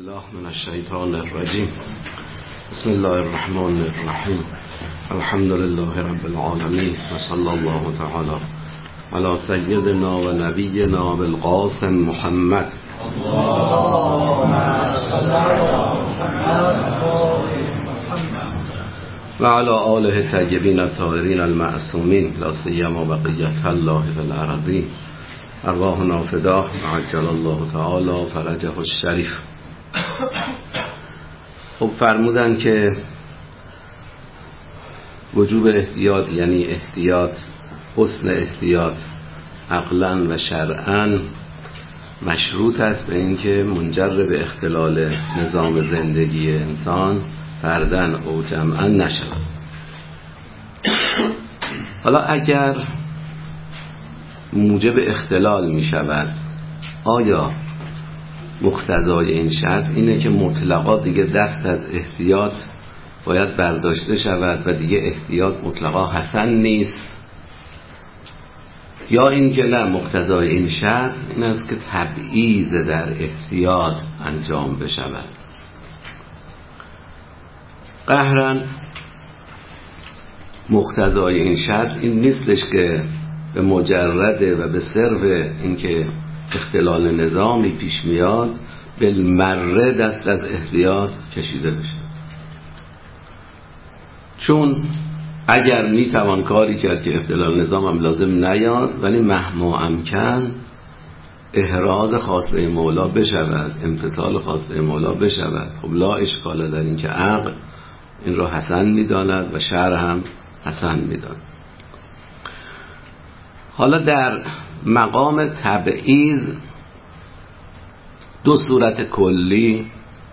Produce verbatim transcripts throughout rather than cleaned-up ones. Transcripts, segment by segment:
بالله من الشیطان الرجیم. بسم الله الرحمن الرحیم. الحمد لله رب العالمین و صلی الله تعالی علی سیدنا و نبینا بالقاسم محمد و علی آله الطیبین الطاهرین المعصومین لا سیما بقیة الله فی الارضین. ارواحنا فداه عجل الله تعالی فرجه الشریف. خب فرمودن که وجوب احتیاط یعنی احتیاط، حسن احتیاط عقلا و شرعا مشروط است به اینکه منجر به اختلال نظام زندگی انسان فرداً او جمعاً نشود. حالا اگر موجب اختلال می شود، آیا مقتضای این شرط اینه که مطلقا دیگه دست از احتیاط باید برداشته شود و دیگه احتیاط مطلقا حسن نیست، یا این که نه، مقتضای این شرط این است که تبعیض در احتیاط انجام بشود؟ قهراً مقتضای این شرط این نیستش که به مجرد و به صرف اینکه اختلال نظامی پیش میاد بالمره دست از احتیاط کشیده بشه، چون اگر میتوان کاری کرد که اختلال نظام هم لازم نیاد ولی مهما امکن احراز خواسته مولا بشود، امتثال خواسته مولا بشود. خب لا اشکال در این که عقل این را حسن میداند و شرع هم حسن میداند. حالا در مقام تبعیض دو صورت کلی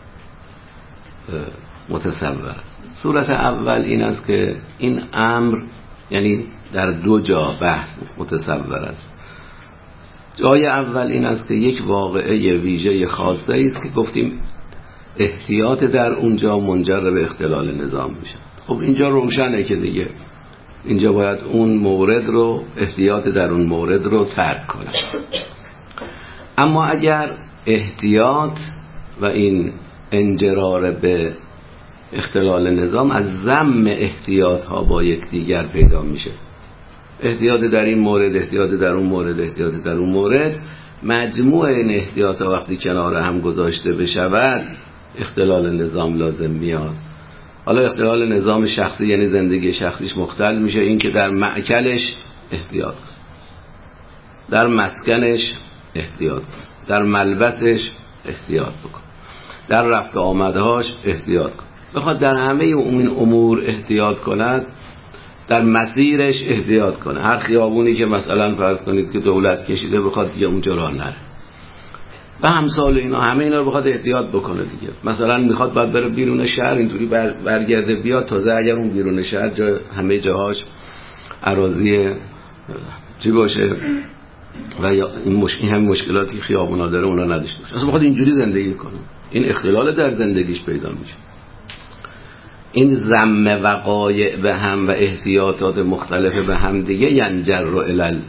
متصور است. صورت اول این است که این امر یعنی در دو جا بحث متصور است. جای اول این است که یک واقعه ویژه خاصه است که گفتیم احتیاط در اونجا منجر به اختلال نظام میشه. خب اینجا روشنه که دیگه اینجا باید اون مورد رو، احتیاط در اون مورد رو ترک کنه. اما اگر احتیاط و این انجرار به اختلال نظام از ضم احتیاط ها با یکدیگر پیدا میشه، احتیاط در این مورد، احتیاط در اون مورد، احتیاط در اون مورد، مجموع این احتیاط ها وقتی کنار هم گذاشته بشود اختلال نظام لازم میاد. حالا اختلال نظام شخصی یعنی زندگی شخصیش مختل میشه، این که در مأکلش احتیاط کن، در مسکنش احتیاط کن، در ملبسش احتیاط بکن، در رفت آمدهاش احتیاط کن. بخواد در همه این امور احتیاط کند، در مسیرش احتیاط کنه. هر خیابونی که مثلا فرض کنید که دولت کشیده بخواد دیگه اونجا راه نره و همسال اینا، همه اینا رو بخواد احتیاط بکنه دیگه. مثلا میخواد بعد بره بیرون شهر اینطوری بر برگرده بیاد، تازه اگر اون بیرون شهر جا همه جاهاش اراضی چی باشه و یا این مشکل هم مشکلاتی خیابونا داره اونا نداشته باشه، اصلا بخواد اینجوری زندگی کنه، این اختلال در زندگیش پیدا میشه. این ضم وقایع به هم و احتیاطات مختلف به هم دیگه ینجر رو الال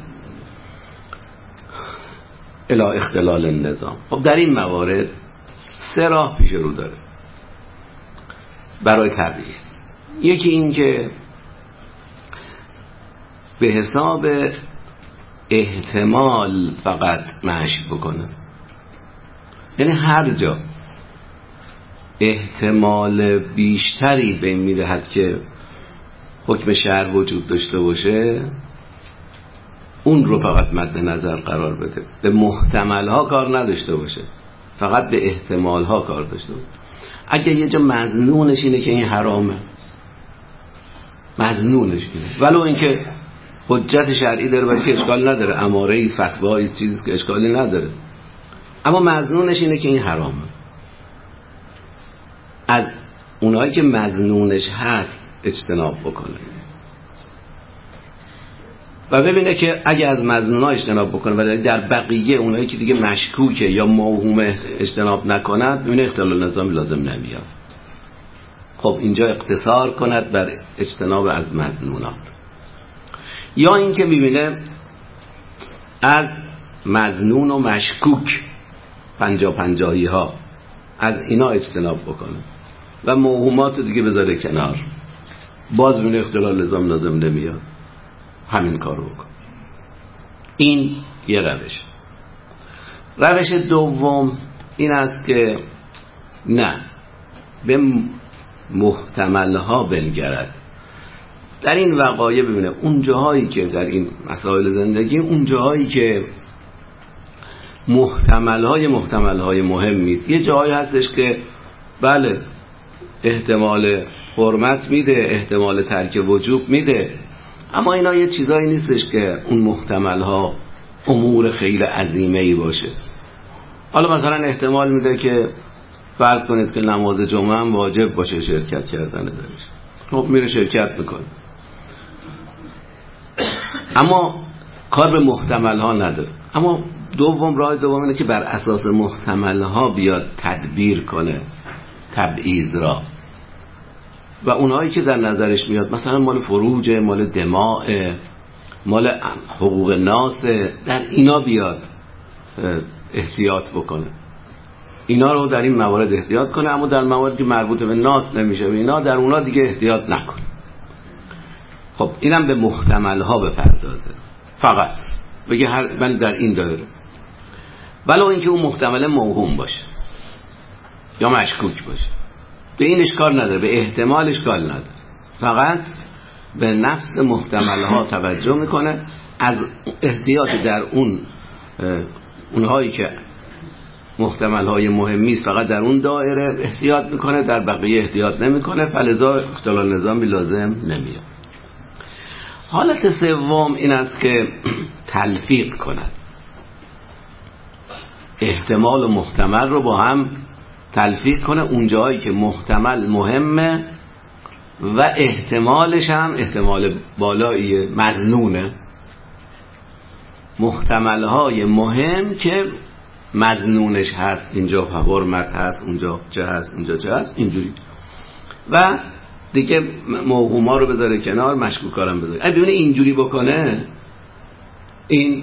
الی اختلال النظام. خب در این موارد سه راه پیش رو داره برای تبعیض. یکی این که به حساب احتمال فقط مشی بکنه، یعنی هر جا احتمال بیشتری به این میدهد که حکم شرع وجود داشته باشه اون رو فقط مد نظر قرار بده، به محتمل ها کار نداشته باشه، فقط به احتمال ها کار داشته باشه. اگه یه جا مظنونش اینه که این حرامه، مظنونش اینه، ولو اینکه حجت شرعی داره ولی که اشکال نداره، اماره ایست، فتوا ایست، چیزی که اشکالی نداره، اما مظنونش اینه که این حرامه، از اونایی که مظنونش هست اجتناب بکنه و ببینه که اگه از مظنونا اجتناب بکنه ولی در بقیه اونایی که دیگه مشکوکه یا موهومه اجتناب نکند، ببینه اختلال نظام لازم نمیاد. خب اینجا اقتصار کند بر اجتناب از مظنونات. یا این که میبینه از مظنون و مشکوک پنجا پنجاهی ها از اینا اجتناب بکنه و موهومات دیگه بذاره کنار، باز بینه اختلال نظام لازم نمیاد، همین کارو بکن. این یه روش. روش دوم این است که نه، به محتملها بنگرد. در این وقایع ببینه اون جاهایی که در این مسائل زندگی، اون جاهایی که محتملهای محتملهای مهم است، یه جایی هستش که بله احتمال حرمت میده، احتمال ترک وجوب میده، اما اینا یه چیزایی نیستش که اون محتملها امور خیلی عظیمه‌ای باشه. حالا مثلا احتمال میده که فرض کنید که نماز جمعه هم واجب باشه شرکت کردن درش، خب میره شرکت میکنه، اما کار به محتمل ها نداره. اما دوم، راه دوم اینه که بر اساس محتمل ها بیاد تدبیر کنه تبعیض را، و اونهایی که در نظرش میاد مثلا مال فروج، مال دماء، مال حقوق ناس، در اینا بیاد احتیاط بکنه، اینا رو در این موارد احتیاط کنه، اما در مواردی که مربوط به ناس نمیشه و اینا، در اونا دیگه احتیاط نکنه. خب اینم به محتمل ها بپردازه، فقط بگه هر من در این دایره، ولو اینکه اون محتمل موهوم باشه یا مشکوک باشه، به این اشکال نداره، به احتمال اشکال نداره، فقط به نفس محتمل ها توجه میکنه، از احتیاط در اون اونهایی که محتمل های مهمی است فقط در اون دایره احتیاط میکنه، در بقیه احتیاط نمیکنه، فلذا اختلال نظامی لازم نمیاد. حالت سوم این است که تلفیق کند، احتمال و محتمل رو با هم تلفیق کنه، اونجایی که محتمل مهمه و احتمالش هم احتمال بالایی مظنونه، محتملهای مهم که مظنونش هست، اینجا حرمت هست، اونجا چه هست، اونجا چه هست، اینجوری، و دیگه موهوما رو بذاره کنار، مشکوکا رو بذاره. اگه ببینه اینجوری بکنه، این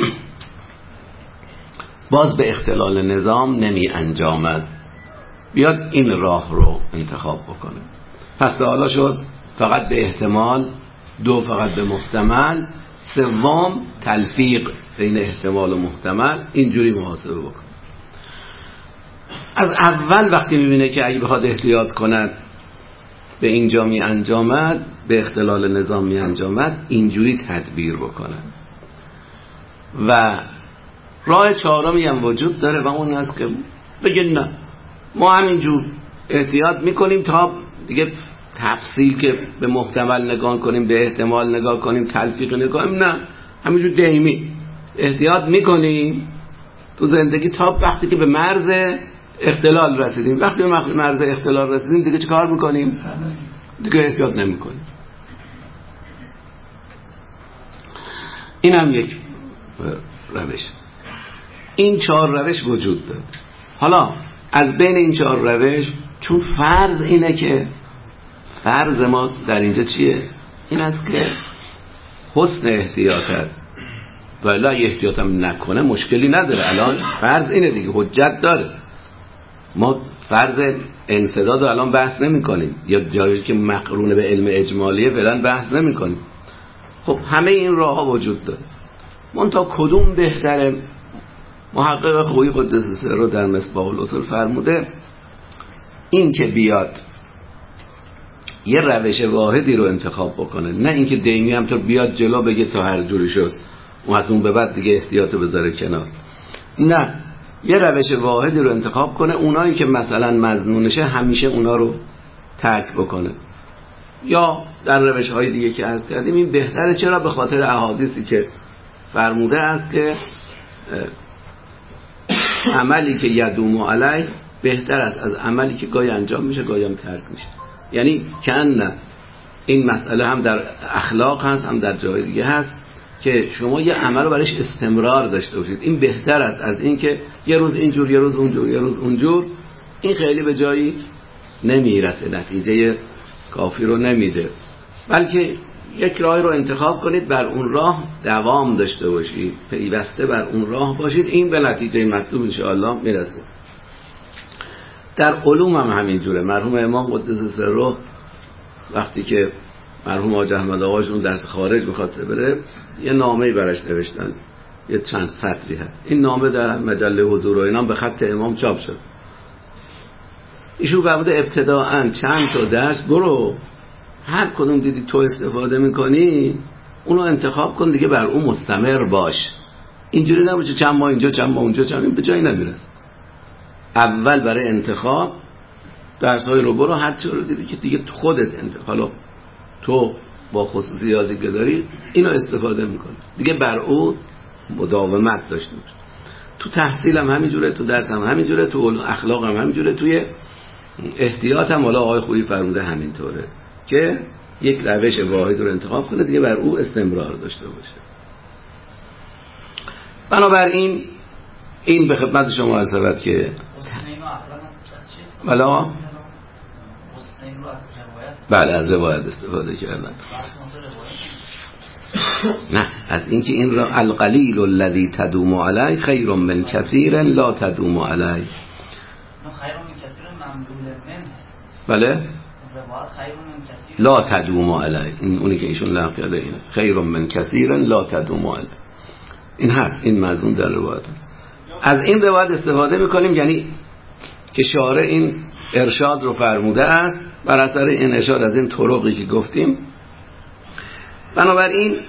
باز به اختلال نظام نمی انجامد، بیاد این راه رو انتخاب بکنه. پس حالا شد فقط به احتمال، دو فقط به محتمل، سوم تلفیق بین احتمال و محتمل، اینجوری محاسبه بکنه. از اول وقتی میبینه که اگه بخواد احتیاط کند به اینجا می انجامد، به اختلال نظام می انجامد، اینجوری تدبیر بکنه. و راه چهارمی هم وجود داره و اون است که بگه نه، ما همینجور احتیاط میکنیم تا دیگه تفصیل که به محتمل نگاه کنیم، به احتمال نگاه کنیم، تلفیق نگاه کنیم، نه، همینجور دائمی احتیاط میکنیم تو زندگی تا وقتی که به مرز اختلال رسیدیم. وقتی به مرز اختلال رسیدیم دیگه چه کار میکنیم؟ دیگه احتیاط نمیکنیم. این هم یک روش. این چهار روش وجود داره. حالا از بین این چهار روش، چون فرض اینه که فرض ما در اینجا چیه؟ این است که حسن احتیاط است، ولی اگه احتیاط هم نکنه مشکلی نداره. الان فرض اینه دیگه، حجت داره. ما فرض انسداد رو الان بحث نمی کنیم، یا جایی که مقرون به علم اجمالیه فعلا بحث نمی کنیم. خب همه این راه ها وجود داره، منتها کدوم بهتره؟ محقق خویی قدس سره در مصباح الاصول فرموده این که بیاد یه روش واحدی رو انتخاب بکنه، نه اینکه دیمی هم تو بیاد جلو بگه تا هر جوری شد و از اون به بعد دیگه احتیاط بذاره کنار. نه، یه روش واحدی رو انتخاب کنه، اونایی که مثلا مظنونشه همیشه اونا رو ترک بکنه. یا در روش های دیگه که عرض کردیم این بهتره. چرا؟ به خاطر احادیثی که فرموده است که عملی که یدوم علیه بهتر است از عملی که گاهی انجام میشه گاهی هم ترک میشه. یعنی کن این مسئله هم در اخلاق هست، هم در جای دیگه هست که شما یه عمل رو برایش استمرار داشته باشید. این بهتر است از این که یه روز اینجور، یه روز اونجور، یه روز اونجور. این خیلی به جایی نمیرسه، نتیجه کافی رو نمیده. بلکه یک راه رو انتخاب کنید، بر اون راه دوام داشته باشید، پیوسته بر اون راه باشید، این به نتیجه مطلوب انشاءالله میرسه. در علوم هم همین جوره. مرحوم امام قدس سره وقتی که مرحوم حاج احمد آقاشون درس خارج می‌خواسته بره، یه نامه‌ای براش نوشتن، یه چند سطری هست. این نامه در مجله حضور و اینا به خط امام چاپ شد. ایشون فرموده ابتداءً چند تا درس برو، هر کدوم دیدی تو استفاده میکنی اونو انتخاب کن دیگه، بر اون مستمر باش. اینجوری نباشه چند ماه اینجا چند ماه اونجا، چند به جایی نمیرس. اول برای انتخاب درس‌های رو برو، هر چی رو دیدی که دیگه خودت انتخاب، تو با خصوصیاتی که داری اینو استفاده میکنی دیگه، بر اون مداومت داشته باش. تو تحصیل هم همینجوره، تو درس هم همینجوره، تو اخلاق هم همینجوره، توی احتیاط هم حالا آقای خویی فرموده همینطوره که یک روش واحد رو انتخاب کنه دیگه، بر او استمرار داشته باشه. بنابراین این به خدمت شما عرض شود که بلا بله از روایت استفاده کردن. نه، از اینکه این را القلیل الذی تدوم علیه خیر من کثیر لا تدوم علیه. بله لا تدوم علیه، این اونی که ایشون لغو کرده اینه، خیر من کثیر لا تدوم علیه. این هست، این مضمون در روایت هست. از این روایت استفاده میکنیم، یعنی که شارع این ارشاد رو فرموده است بر اثر این ارشاد از این طرقی که گفتیم. بنابراین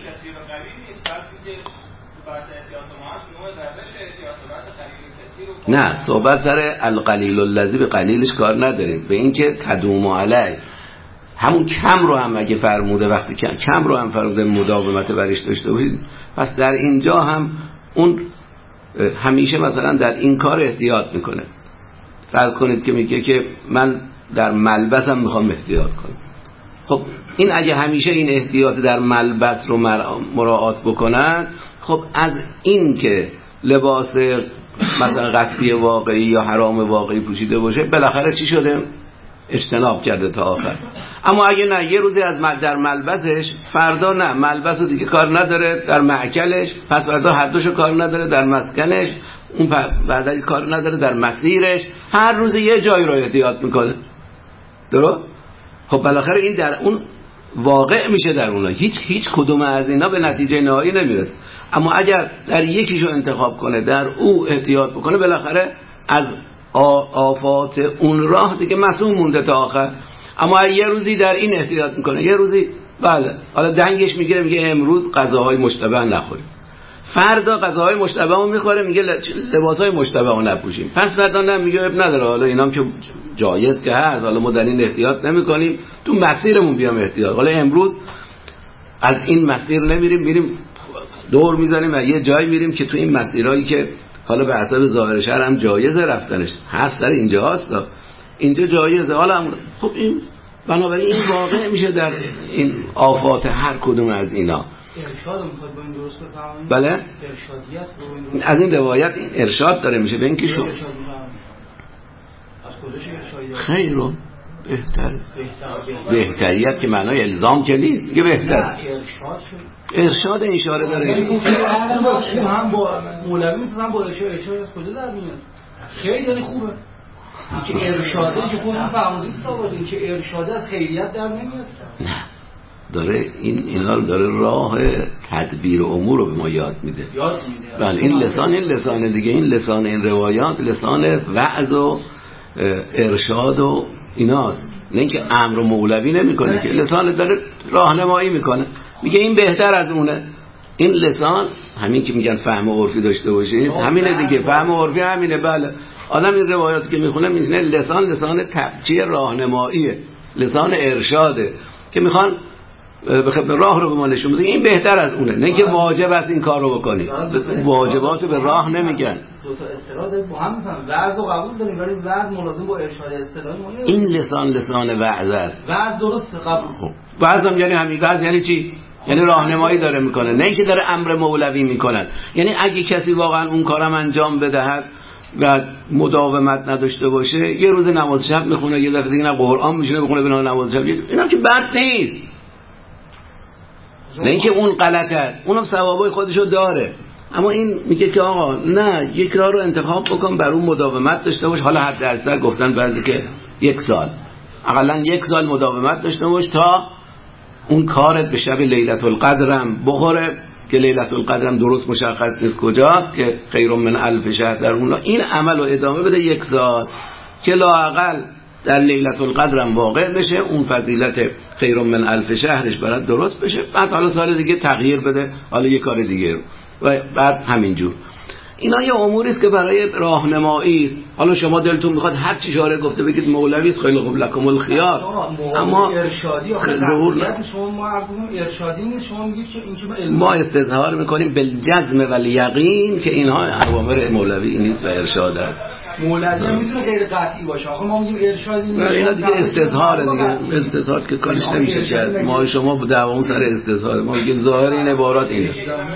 نه، صحبت سر القلیل الذی به قلیلش کار نداریم، به این که تدوم علیه همون کم رو هم اگه فرموده، وقتی کم, کم رو هم فرموده مداومت برش داشته باشید، پس در اینجا هم اون همیشه مثلا در این کار احتیاط میکنه. فرض کنید که میگه که من در ملبسم میخوام احتیاط کنم. خب این اگه همیشه این احتیاط در ملبس رو مراعات بکنن، خب از این که لباس مثلا غصبی واقعی یا حرام واقعی پوشیده باشه بالاخره چی شده؟ اجتناب کرده تا آخر. اما اگه نه، یه روزی از در ملبسش، فردا نه ملبس رو دیگه کار نداره، در مأکلش، پس فردا هر دوشو کار نداره، در مسکنش، اون بعدی کار نداره، در مسیرش، هر روز یه جایی رو احتیاط میکنه. درست؟ خب بالاخره این در اون واقع میشه، در اونا هیچ هیچ کدوم از اینا به نتیجه نهایی نمیرسه. اما اگر در یکیشو انتخاب کنه، در او احتیاط بکنه، بالاخره از آفات اون راه دیگه معصوم مونده تا آخر. اما یه روزی در این احتیاط میکنه، یه روزی بله حالا دنگش میگیره، میگه امروز غذاهای مشتبه نخوریم، فردا غذاهای مشتبه رو میخوره، میگه لباسهای مشتبه رو نپوشیم، پس فردا نه، میگه اب نداره، حالا اینام که جایز که هست، حالا ما در این احتیاط نمیکنیم، تو مسیرمون بیام احتیاط، حالا امروز از این مسیر نمیریم، میریم دور میزنیم و یه جایی میریم که تو این مسیرهایی که حالا به حسب ظاهر شهر هم جایزه رفتنش، هر سر اینجا هست، اینجا جایزه، حالا خب این بنابراین این واقع میشه در این آفات هر کدوم از اینا. ارشاد میخواد با این درست بفهمید؟ بله ارشادیت رو این از این روایت این ارشاد داره میشه به اینکه شو از کجاش ارشادیت خیر رو بهتر بهتریت که معنای الزام که نیست، میگه بهتر ارشاد شد، ارشاد اشاره داره. من با مولوی میتونم با ارشاد ارشاد از کجا در میاد؟ خیلی یعنی خوبه این که ارشاده که خودمون فرمودید سوال، این که ارشاده از خیریت در نمیاد. نه، داره این اینا رو داره راه تدبیر امور رو به ما یاد میده. یاد میده. بله این لسان این لسان دیگه، این لسان این روایات لسان وعظ و ارشاد و ایناست، نه اینکه امر مولوی نمیکنه که لسان داره راهنمایی میکنه، میگه این بهتر از اونه. این لسان همین که میگن فهم عرفی داشته باشید، همینه دیگه، فهم عرفی همینه. بله آدم این روایاتی که میخونه میزنه لسان لسان تبجیه راهنماییه، لسان ارشاده که میخوان به خدمت راه رو به ما نشون بده، این بهتر از اونه، نه اینکه واجب است این کار رو بکنی، واجبات رو به راه نمیگن. دو تا اصطلاح با هم میفهمن، وعظ رو قبول داریم ولی وعظ ملازم با ارشاد اصطلاحی ما این لسان لسان وعظ است. وعظ درست قبول. وعظ هم یعنی همین، وعظ یعنی چی؟ یعنی راهنمایی داره میکنه، نه اینکه داره امر مولوی میکنن. یعنی اگه کسی واقعا اون کارم انجام بدهد و مداومت نداشته باشه، یه روز نماز شب میخونه، یه دفعه دیگه نه قرآن میشینه بخونه بنا نماز شب، اینا که بد نیست، نه اینکه اون غلط است، اونم ثوابای خودشو داره. اما این میگه که آقا نه، یک راه رو انتخاب بکن، بر اون مداومت داشته باش. حالا حد اکثر گفتن بعضی که یک سال، اقلا یک سال مداومت داشته باش تا اون کارت به شب لیلة القدرم بخوره، که لیلة القدرم درست مشخص نیست کجاست، که خیر من الف شهر در اون. این عمل رو ادامه بده یک سال که لااقل در لیلة القدرم واقع بشه، اون فضیلت خیر من الف شهرش برات درست بشه. بعد حالا سال دیگه تغییر بده، حالا یه کار دیگه رو، و بعد همینجور. اینا یه اموری است که برای راهنمایی است. حالا شما دلتون میخواد هر چی شارع گفته بگید مولوی است، خیلی خوب، لکم الخیار. اما ارشادی آخه شما مردم ارشادی نیست، شما میگید که این ما استظهار میکنیم بالجزم و الیقین که اینها اوامر مولوی نیست و ارشاد است. مولوی میتونه غیر قطعی باشه، آخه ما میگیم ارشادی نیست. اینا دیگه استظهاره دیگه، استظهار که کارش نمیشه کرد. ما شما با دعوامون سر استظهار، ما میگیم ظاهر این عبارات اینه.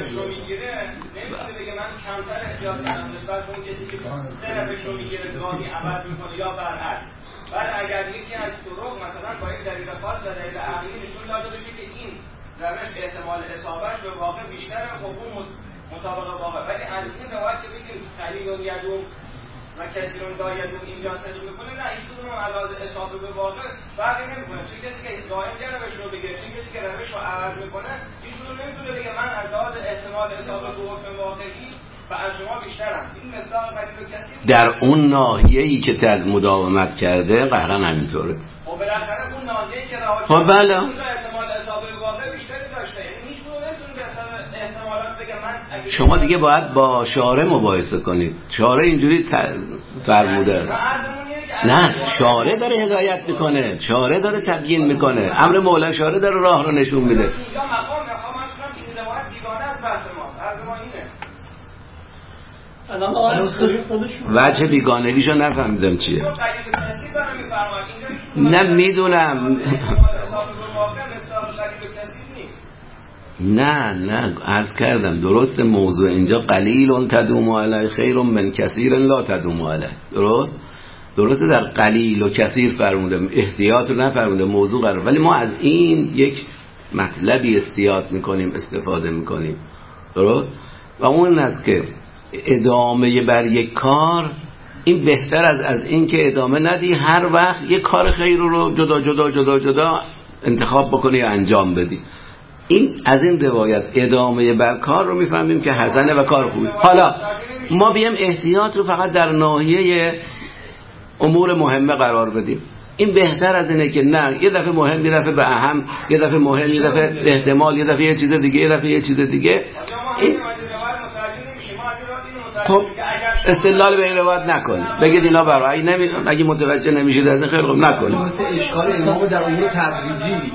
کمتر احتیاط کنم نسبت به اون کسی که سه روش رو میگیره گاهی عوض میکنه یا برعکس. ولی اگر یکی از طرق مثلا با یک دلیل خاص و دلیل عقلی نشون داده بشه که این روش احتمال اصابهش به واقع بیشتره، خب اون مطابق واقع. ولی از این روایت که بگیم قلیل یدوم و کثیر لا یدوم اینجا صدق میکنه، نه هیچ کدوم علاوه اصابه به واقع فرقی نمیکنه. چه کسی که دائم یه روش رو بگیره، چه کسی که روش رو عوض میکنه، هیچ کدوم نمیتونه بگه من از لحاظ احتمال اصابه به حکم واقعی و از شما بیشترم. این مثال قلیل و کثیر در اون ناحیه‌ای که تد مداومت کرده قهرا همینطوره. خب بالاخره اون ناحیه‌ای که رها خب بله، احتمال اصابه به واقع بیشتری داشته. یعنی هیچ کدوم نمیتونه به حساب احتمالات بگه من اگه شما دیگه باید با شارع مباحثه کنید. شارع اینجوری ت... فرموده. نه، شارع داره هدایت میکنه، شارع داره تبیین میکنه، امر مولا شارع داره راه رو نشون میده. یا مقام میخوام از کنم که این روایت بیگانه از بحث ماست، عرض ما اینه. وجه بیگانگیشو نفهمیدم چیه. نه میدونم. نه نه عرض کردم درست موضوع اینجا قلیل تدوم علیه خیر من کثیر لا تدوم علیه. درست درسته در قلیل و کثیر فرمودم، احتیاط رو نفرمودم، موضوع قرار. ولی ما از این یک مطلبی استیاط میکنیم، استفاده میکنیم. درست. و اون است که ادامه بر یک کار این بهتر از از این که ادامه ندی، هر وقت یک کار خیر رو جدا جدا جدا جدا انتخاب بکنی یا انجام بدی. این از این روایت ادامه بر کار رو میفهمیم که حسنه و کار خوبی. حالا ما بیم احتیاط رو فقط در ناحیه امور مهمه قرار بدیم. این بهتر از اینه که نه یه دفعه مهم، یه دفعه به اهم، یه دفعه مهم، یه دفعه احتمال، یه دفعه یه چیز دیگه، یه دفعه یه چیز دیگه. این خب استدلال به این روایت نکنید، بگید اینا برای نمی اگه متوجه نمیشید از این خیلی خوب نکنید. مثل اشکال امام در امور تدریجی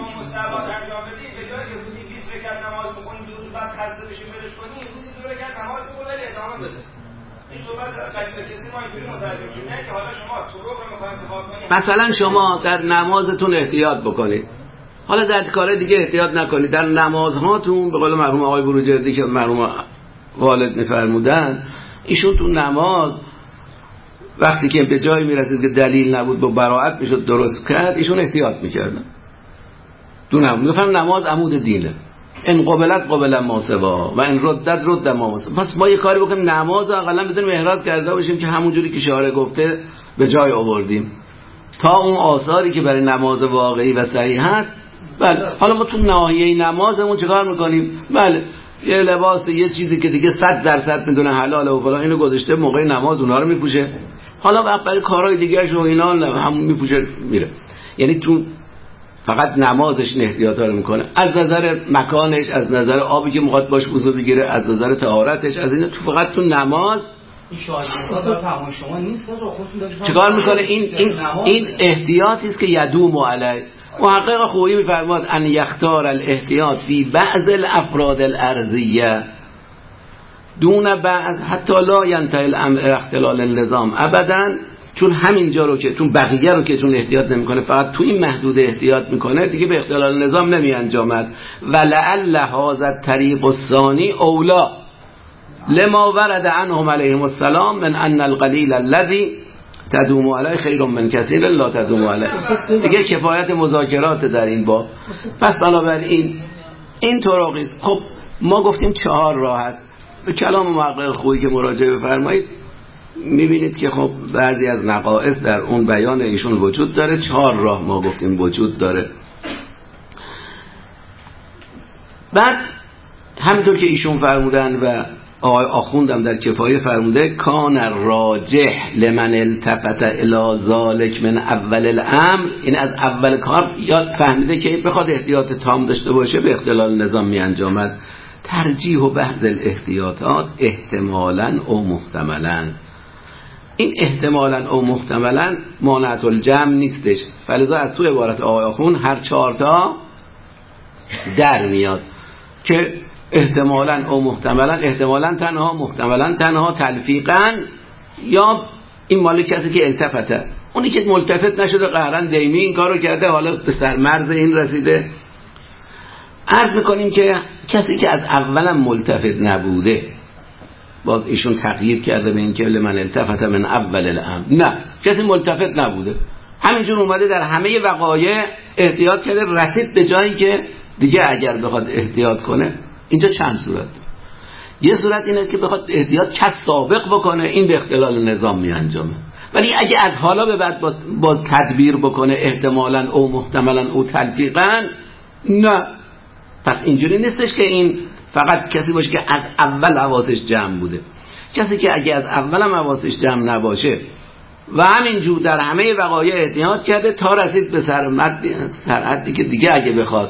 مثلا شما در نمازتون احتیاط بکنید، حالا در کار دیگه احتیاط نکنید. در نمازهاتون به قول مرحوم آقای بروجردی که مرحوم والد میفرمودن، ایشون تو نماز وقتی که به جایی میرسید که دلیل نبود با براءت میشد درست کرد، ایشون احتیاط میکردن. دو نماز میفهم نماز عمود دینه، ان قبلت قبل ما سوا و ان ردت رد ما سوا. پس ما یه کاری بکنیم نماز رو اقلا بدونیم احراز کرده باشیم که همونجوری که شارع گفته به جای آوردیم تا اون آثاری که برای نماز واقعی و صحیح هست. بله حالا ما تو ناحیه نمازمون چیکار میکنیم؟ بله یه لباس یه چیزی که دیگه صد درصد میدونه حلاله و فلان اینو گذاشته موقع نماز اونها رو میپوشه، حالا وقت برای کارهای دیگه‌اش و اینا همون میپوشه میره. یعنی تو فقط نمازش احتیاطا رو میکنه، از نظر مکانش، از نظر آبی که میخواد باش وضو بگیره، از نظر طهارتش، از این تو فقط تو نماز این شاهد تمام شما نیست. چیکار میکنه؟ این این این احتیاطی است که یدوم علیه. محقق خویی میفرماد ان یختار الاحتیاط فی بعض الافراد الارضیه دون بعض حتی لا ینتهی الامر اختلال النظام ابدا. چون همینجا رو که چون بقیه رو که چون احتیاط نمیکنه، فقط تو این محدود احتیاط میکنه، دیگه به اختلال نظام نمی انجامد. ولعل هذا الطریق الثانی اولا لما ورد عنهم علیهم السلام من ان القلیل الذی تدوم علیه خیر من کثیر لا تدوم علیه. دیگه کفایت مذاکرات در این باب. پس بنابراین این طرقی است. خب ما گفتیم چهار راه هست. به کلام محقق خویی که مراجعه بفرمایید میبینید که خب بعضی از نقائص در اون بیان ایشون وجود داره. چهار راه ما گفتیم وجود داره. بعد همینطور که ایشون فرمودن و آقای آخوندم در کفایه فرموده کان راجح لمن التفت الی ذالک من اول الامر، این از اول کار یاد فهمیده که بخواد احتیاط تام داشته باشه به اختلال نظام می انجامد. ترجیح و بعض الاحتیاطات احتمالاً او محتملاً، این احتمالاً او محتملاً مانعت الجمع نیستش، فلذا از تو عبارت آقای آخوند هر چهارتا در میاد که احتمالاً او محتملاً، احتمالاً تنها، محتملاً تنها، تلفیقاً، یا این مال کسی که التفته، اونی که ملتفت نشده قهرن دیمی این کارو کرده حالا به سرمرز این رسیده. عرض میکنیم که کسی که از اولا ملتفت نبوده، باز ایشون تغییر کرده به این که لمن التفت من اول الامر، نه کسی ملتفت نبوده همینجور اومده در همه وقایع احتیاط کرده رسید به جایی که دیگه اگر بخواد احتیاط کنه، اینجا چند صورت، یه صورت اینه که بخواد احتیاط کس سابق بکنه، این به اختلال نظام می انجامه، ولی اگه از حالا به بعد با, با تدبیر بکنه احتمالاً او محتملاً او تلفیقاً، نه. پس اینجوری نیستش که این فقط کسی باشه که از اول حواسش جمع بوده. کسی که اگه از اول هم حواسش جمع نباشه و همینجور در همه وقایع احتیاط کرده تا رسید به سرحدی که دیگه اگه بخواد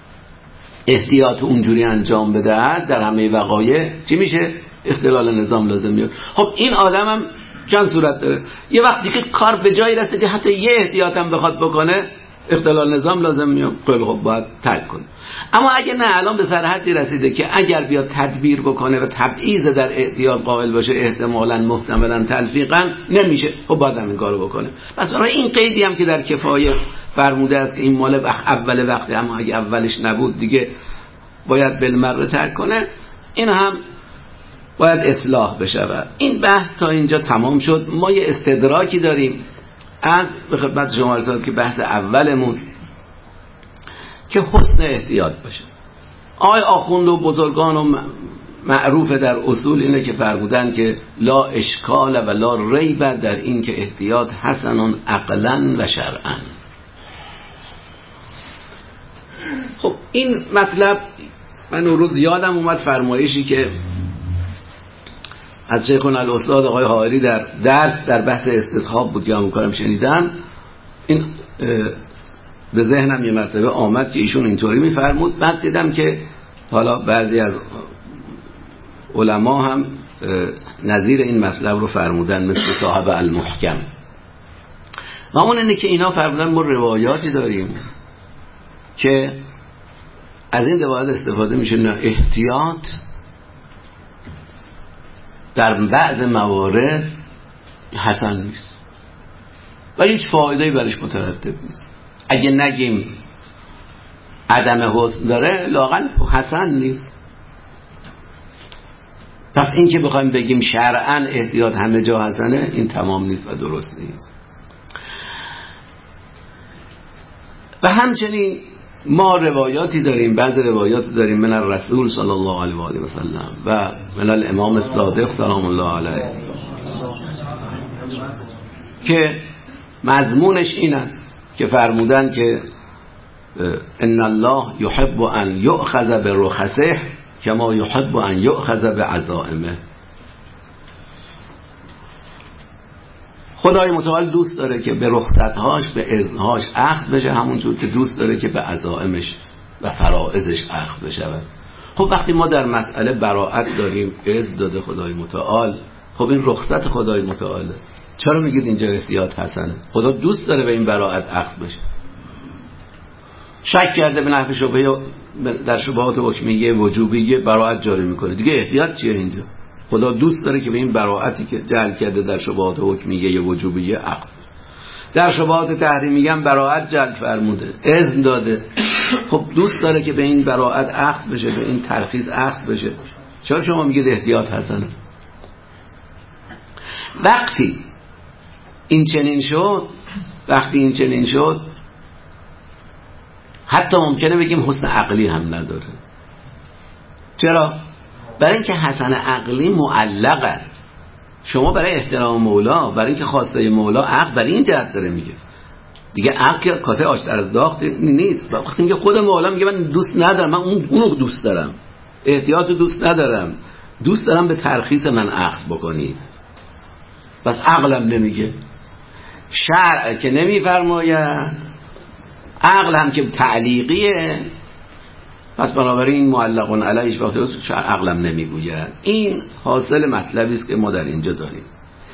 احتیاط اونجوری انجام بده در همه وقایع چی میشه؟ اختلال نظام لازم میاد. خب این آدم هم چند صورت داره. یه وقتی که کار به جایی رسید که حتی یه احتیاط هم بخواد بکنه اختلال نظام لازم میاد، خیلی خب باید ترک کنه. اما اگه نه الان به سرحدی رسیده که اگر بیاد تدبیر بکنه و تبعیض در احتیاط قائل باشه احتمالاً محتملاً تلفیقاً، نمیشه، خب باید هم این کارو بکنه. پس برای این قیدی هم که در کفایه فرموده است که این مال وقت اول وقته، اما اگه اولش نبود دیگه باید بالمره ترک کنه، این هم باید اصلاح بشه. این بحث تا اینجا تمام شد. ما یه استدراکی داریم از به خدمت شما رساند که بحث اولمون که حسن احتیاط باشه. آقای آخوند و بزرگان و معروف در اصول اینه که فرمودن که لا اشکال و لا ریب در این که احتیاط حسن عقلا و شرعا. خب این مطلب من اون روز یادم اومد فرمایشی که از شیخون الاستاد آقای حائری در درس در بحث استصحاب بود یا میکنم شنیدم، این به ذهنم یه مرتبه آمد که ایشون اینطوری میفرمود. بعد دیدم که حالا بعضی از علما هم نظیر این مطلب رو فرمودن، مثل صاحب المحکم، و اون اینه که اینا فرمودن ما روایاتی داریم که از این روایات استفاده میشه نه احتیاط در بعض موارد حسن نیست و هیچ فایده‌ای برش مترتب نیست. اگه نگیم عدم حسن داره، لااقل حسن نیست. پس این که بخوایم بگیم شرعاً احتیاط همه جا حسنه، این تمام نیست و درست نیست. و همچنین ما روایاتی داریم، بعض روایات داریم من الرسول صلی الله علیه و آله و سلم و من الامام الصادق سلام الله علیه که مضمونش این است که فرمودن که ان الله یحب ان یؤخذ برخصه کما یحب ان یؤخذ بعزائمه. خدای متعال دوست داره که به رخصتهاش، به اذنهاش اخذ بشه، همونجور که دوست داره که به عزائمش و فرائضش اخذ بشه. خب وقتی ما در مسئله براءت داریم، اذن داده خدای متعال، خب این رخصت خدای متعاله، چرا میگید اینجا احتیاط حسنه؟ خدا دوست داره به این براءت اخذ بشه. شک کرده به نحو شبهه در شبهات حکمیه وجوبیه براءت جاری میکنه، دیگه احتیاط چیه اینجا؟ خدا دوست داره که به این براءتی که جعل کرده در شبهات حکمیه وجوبیه اخذ بشه. در شبهات تحریمیه هم براءت جعل فرموده، اذن داده، خب دوست داره که به این براءت اخذ بشه، به این ترخیص اخذ بشه. چرا شما میگید احتیاط حسنه؟ وقتی این چنین شد، وقتی این چنین شد حتی ممکنه بگیم حسن عقلی هم نداره. چرا؟ برای اینکه حسن عقلی معلق است. شما برای احترام مولا، برای اینکه خواسته مولا، عقل برای این جهت داره میگه دیگه. عقل که کاسه آش در از داغ نیست. وقتی میگه خود مولا میگه من دوست ندارم، من اون اونو دوست دارم، احتیاط دوست ندارم، دوست دارم به ترخیص من اخذ بکنید. بس عقلم نمیگه، شرع که نمیفرماید، عقل هم که تعلیقیه، پس بنابراین معلقون علیش وقتی شرع عقلم نمیگوید. این حاصل مطلبی است که ما در اینجا داریم.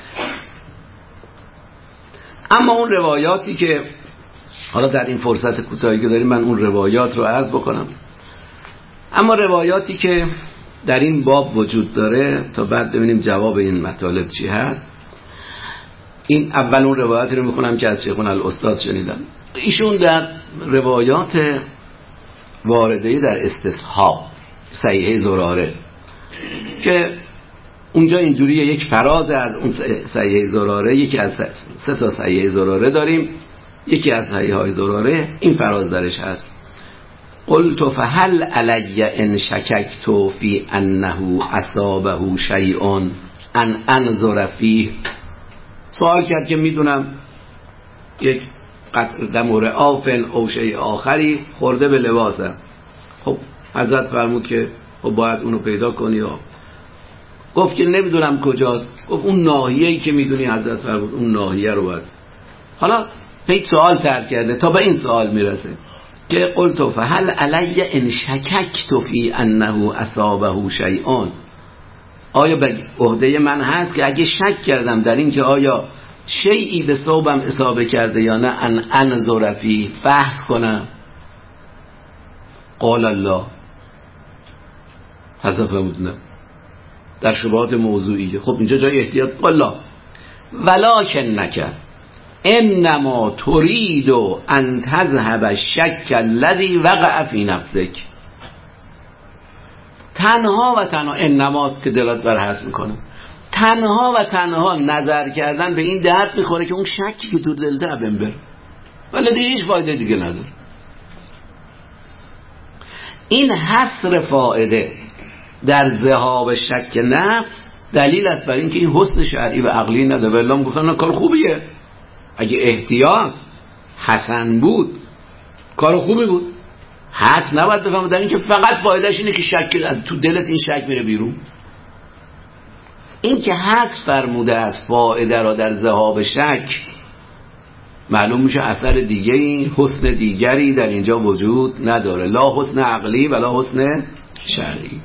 اما اون روایاتی که حالا در این فرصت کوتاهی که داریم من اون روایات رو عرض بکنم. اما روایاتی که در این باب وجود داره تا بعد ببینیم جواب این مطالب چی هست. این اول اون روایاتی رو میخونم که از شیخون الاستاد شنیدم. ایشون در روایات وارده در استصحاب صحیحه زراره که اونجا اینجوریه، یک فراز از اون صحیحه زراره، یکی از سه تا صحیحه زراره داریم، یکی از صحیحه های زراره این فراز درش هست: قلت فهل علی ان شککت فی انه اصابه شیء ان انظر فیه. سوال کرد که میدونم یک دمور آفن او شیء آخری خورده به لباسم. خب حضرت فرمود که خب باید اونو پیدا کنی. ها گفت که نمیدونم کجاست. گفت اون ناحیه‌ای که میدونی. حضرت فرمود اون ناحیه رو باید. حالا پیش سوال ترک کرده تا به این سوال میرسه که قلت فهل علی ان شککت فی انه اصابه شیء. آیا به عهده من هست که اگه شک کردم در این که آیا شیئی به ثوبم اصابه کرده یا نه، ان انظر فی، بحث کنم. قال الله، حضرت فرمود نه، در شبهات موضوعی. خب اینجا جای احتیاط. قال الله ولکن نکر انما تريد ان تذهب الشك الذي وقع في نفسك. تنها و تنها انماست که دلت بر حس میکنه. تنها و تنها نظر کردن به این درد میخوره که اون شکی که تو دلت ابن بر، ولی دیگه هیچ فایده دیگه نداره. این حصر فایده در ذهاب شک نفس دلیل است بر اینکه این حسن شرعی و عقلی نداره. والله گفتن کار خوبیه، اگه احتیاط حسن بود کار خوبی بود. حس نباید بفهمه در اینکه فقط فایدهش اینه که شک تو دلت این شک میره بیرون. این که حس فرموده از فایده را در ذهاب شک، معلوم میشه اثر دیگه، این حسن دیگری در اینجا وجود نداره، لا حسن عقلی ولا حسن شرعی.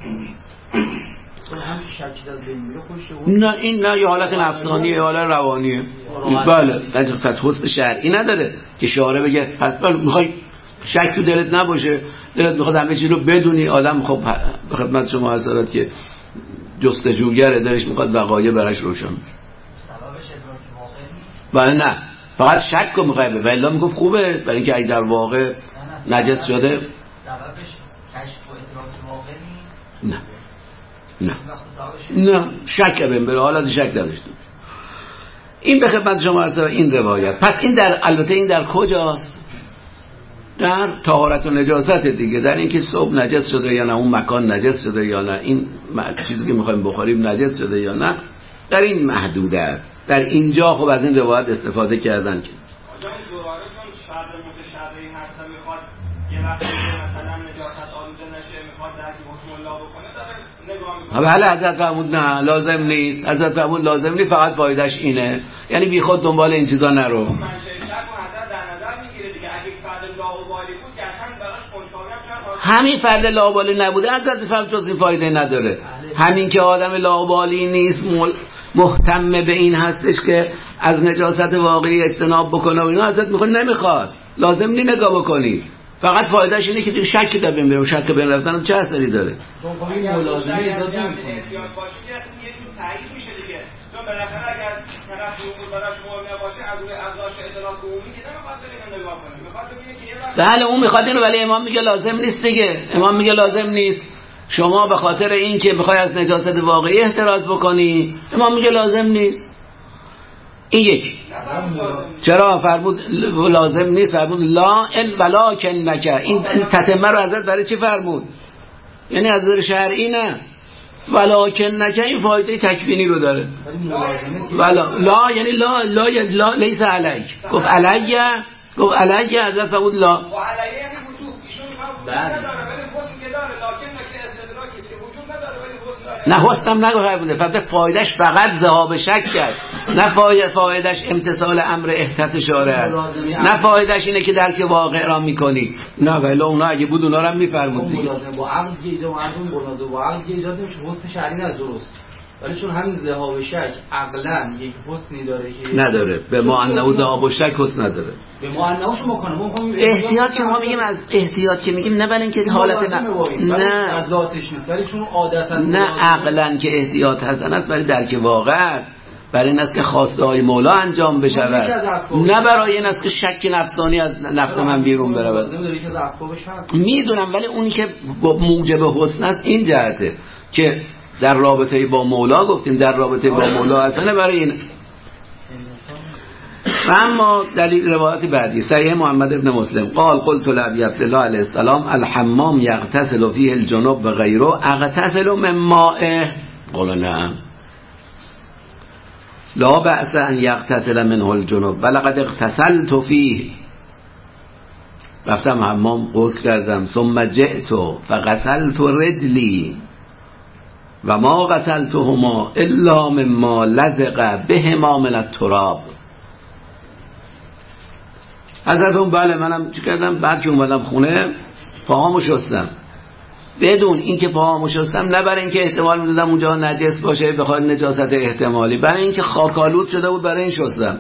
نه این نه یه حالت نفسانیه، یه حالت روانیه. بله پس حسن شرعی نداره که شارع بگه پس میخوای شک تو دلت نباشه، دلت میخواد همه چیز رو بدونی. آدم خب به خدمت شما حضرت که جستجوگره، دلش میخواد وقایع براش روشن بشه. سببش ادراک واقع نیست. بله نه، فقط شک رو میخواد. والله میگفت خوبه برای اینکه اگه در واقع نجس شده. سببش کشف و ادراک واقع نیست. نه نه شک بهم بره، حالت شک نداشته. این به خدمت شما هست این روایت. پس این در البته این در کجاست؟ در طهارت و نجاست دیگه، در اینکه صبح نجس شده یا نه، اون مکان نجس شده یا نه، این چیزی که میخوایم بخوریم نجس شده یا نه، در این محدوده است. در اینجا خب از این روایت استفاده کردن که آجان دوباره چون شرط متشابهی هست و میخواد یه وقتی مثلا نجاست آلوده نشه، میخواد در حکم الله بکنه، داره نگاه میکنه. بله حضرت فرمود نه لازم نیست. حضرت فرمود لازم نیست، فقط فایدهش اینه، یعنی بی خود دنبال این چیزا نرو. منشه شک و حضرت در نظر میگیره دیگه. اگه فرد لاابالی بود که اصلا براش کنجکاوی هم همین فرد لاابالی نبوده حضرت فرمود جز این فایده نداره. همین که آدم لاابالی نیست، محتم به این هستش که از نجاست واقعی اجتناب بکنه و اینا، حضرت میخواد نمیخواد، لازم نی نگاه بکنی، فقط فایدهش اینه که دیگه شک در بین بره. شک بین رفتن چه اثری داره؟ چون خب این ملازمه اضافه میکنه. احتیاط باشه که یه جور تایید میشه دیگه. چون بالاخره اگر طرف امور براش مهم نباشه، از اون ازاش ادراک عمومی که نمیخواد ببینه نگاه کنه، میخواد ببینه که یه وقت بله اون میخواد اینو، ولی امام میگه لازم نیست دیگه. امام میگه لازم نیست. شما به خاطر این که بخوای از نجاست واقعی احتراز بکنی، امام میگه لازم نیست. این یک. چرا فرمود لازم نیست؟ فرمود لا ان ولکن نک. این تتمه رو حضرت برای چی فرمود؟ یعنی از نظر شرعی نه. ولکن نکه این فایده تکوینی رو داره. ولا لا یعنی لا لا لا لیس علیک. گفت علیه گفت علیه حضرت فرمود لا. و علیه یعنی وجوب. ایشون وجود نداره ولی حسن که داره، لکن نکه استدراکی است که وجود نداره ولی حسن داره. نه حسنم نگفته بوده، فقط فایدهش فقط ذهاب شک کرد. نه فایدهش امتثال امر احتت شارع است. نه فایدهش اینه که درک واقع را میکنی. نه ولی اونا اگه بود اونا رو هم میفرمود دیگه. با عقل که ایجاد مردم بنازه با عقل که ایجاد نمیشه حسن شرعی نه درست. ولی چون همین ذهاب شک عقلاً یک حسنی داره که نداره، به ما انه ذهاب شک حسن نداره. به ما انه شما کنه ما میگیم احتیاط که ما میگیم از احتیاط که میگیم نه برای اینکه حالت نه نه ذاتش نیست ولی چون عادتاً نه عقلاً که احتیاط حسن است برای درک واقع است، برای این است که خواسته های مولا انجام بشود، نه برای این است که شک نفسانی از نفس من بیرون برود. میدونم ولی اونی که موجب حسن است این جهته که در رابطه با مولا گفتیم، در رابطه با مولا حسنه برای این. اما دلیل روایت بعدی صحیح محمد ابن مسلم قال قلت لابی عبدالله علیه السلام الحمام یغتسل فیه الجنوب و غیره اغتسل من مائه قال نعم لا بأس ان یغتسل منه الجنوب ولقد اغتسلت فیه. رفتم حمام غسل کردم ثم جئت فغسلت رجلی و ما غسلتهما الا مما لزق بهما من التراب. حضرتون بله منم چی کردم بعد که اومدم خونه پاهامو شستم بدون اینکه پاهامو شستم، نه برای اینکه احتمال میدادم اونجا نجس باشه بخواد نجاست احتمالی، برای اینکه خاکالود شده بود برای این شستم.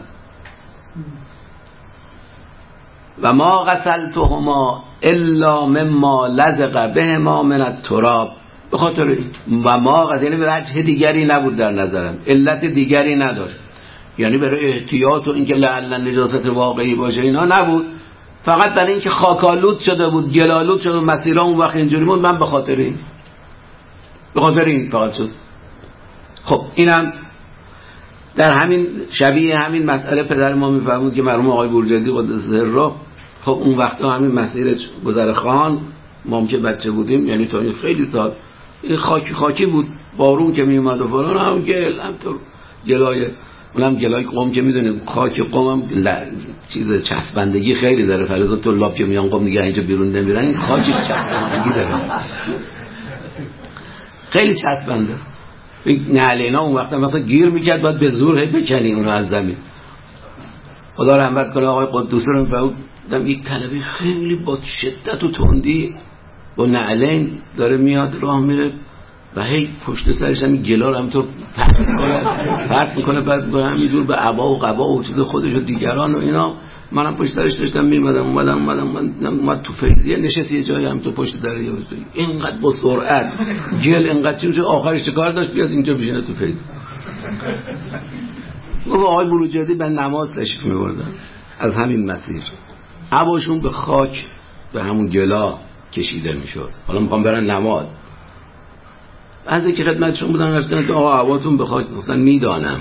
و ما غسلتهما الا مما لزق بهما من التراب. به خاطر این و ما غسل یعنی به وجه دیگری نبود در نظرم، علت دیگری نداشت، یعنی برای احتیاط و اینکه لعل نجاست واقعی باشه اینا نبود، فقط برای اینکه خاکالود شده بود گلالود شده بود مسیرها اون وقت اینجوری بود، من به خاطر این به خاطر این فقط شد. خب اینم در همین شبیه همین مسئله پدر ما میفهمود که مرحوم آقای بورجردی قدس سره، خب اون وقتا همین مسیر گذرخان ما که بچه بودیم، یعنی تا این خیلی سال این خاکی خاکی بود، بارون که میومد و فلان هم گل همطور گلای اونم گلای قم که میدونیم خاک قم هم چیز چسبندگی خیلی داره، فلزا طلاب که میان قم دیگه اینجا بیرون نمیرن، این خاکش چسبندگی داره خیلی چسبنده. این نعلینا اون وقتا مثلا گیر میکرد باید به زور هی بکنی اونو از زمین. خدا رحمت کنه آقای قدوسی رو میفهمم یک طلبه خیلی با شدت و تندی با نعلین داره میاد راه میره و هی پشت سرش هم گلا رو همینطور پرت میکنه پرت میکنه بعد میکنه همینجور به عبا و قبا و چیز خودش و دیگران و اینا. منم پشت سرش داشتم میمدم اومدم اومدم اومدم اومد تو فیضیه نشست یه جایی هم تو پشت دریا اینقدر با سرعت گل اینقدر چیز آخرش چه کار داشت بیاد اینجا بشینه تو فیض. گفت آقای بروجردی به نماز تشریف میبردن از همین مسیر عباشون به خاک به همون گلا کشیده میشد، حالا میخوام برن نماز. از اینکه خدمتشون بودن گفتن که آقا هواتون بخواد، گفتن میدانم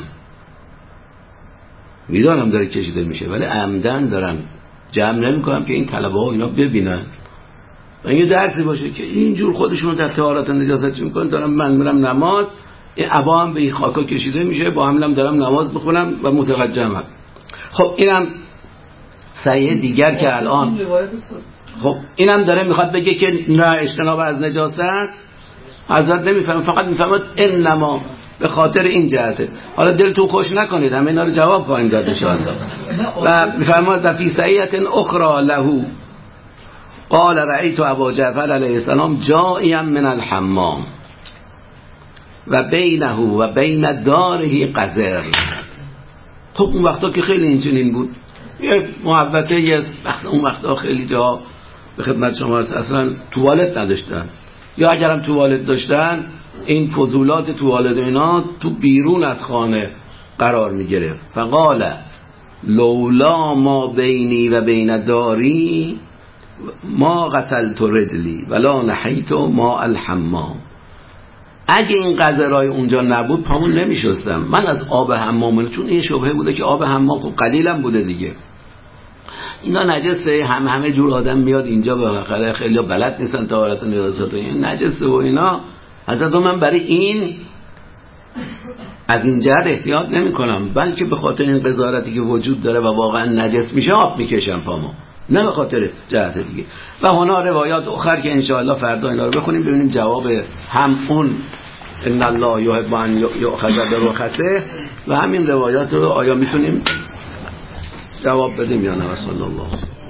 میدانم داره کشیده میشه ولی عمدن دارم جمع نمیکنم که این طلبه ها اینا ببینن و این درسی باشه که اینجور خودشون در طهارت نجاست چی میکنن، دارم من میرم نماز این عبا هم به این خاکا کشیده میشه، با همینم دارم نماز بخونم و متوجهم. خب اینم صحیح دیگر که الان خب اینم داره میخواد بگه که نه اجتناب از نجاست حضرت نمیفهم، فقط میفهمد انما به خاطر این جهته. حالا دلتون خوش نکنید همه اینا رو جواب خواهیم داد ان شاء الله. و میفرماد و فی صحیحه اخرى له قال رأیت ابا جعفر علیه السلام جائعا من الحمام و بینه و بین داره قذر. خب اون وقتا که خیلی اینچنین بود، یه محبته یه اون وقتا خیلی جا به خدمت شما اصلا توالت نداشتن، یا اگرم توالت داشتن این فضولات توالت اینا تو بیرون از خانه قرار می گرفت. فقال لولا ما بینی و بین داری ما غسلت رجلی ولا نحیت ما الحمام. اگه این قذرای اونجا نبود پامون نمی شستم من از آب حمام، چون این شبهه بوده که آب حمام خب قلیلم بوده دیگه، اینا نجسه، هم همه جور آدم میاد اینجا به وقره خیلی بلد نیستن طهارت نجاست این نجسه و اینا، حضرت من برای این از این جهت احتیاط نمی کنم، بلکه به خاطر این قذارتی که وجود داره و واقعا نجس میشه آب میکشم پامو، نه به خاطر جهت دیگه. و هنا روایات آخر که انشاءالله فردا اینا رو بخونیم ببینیم جواب هم اون ان الله یحب ان یؤخذ برخصه و همین روایات رو آیا میتونیم جواب بدیم یا نه. صلی الله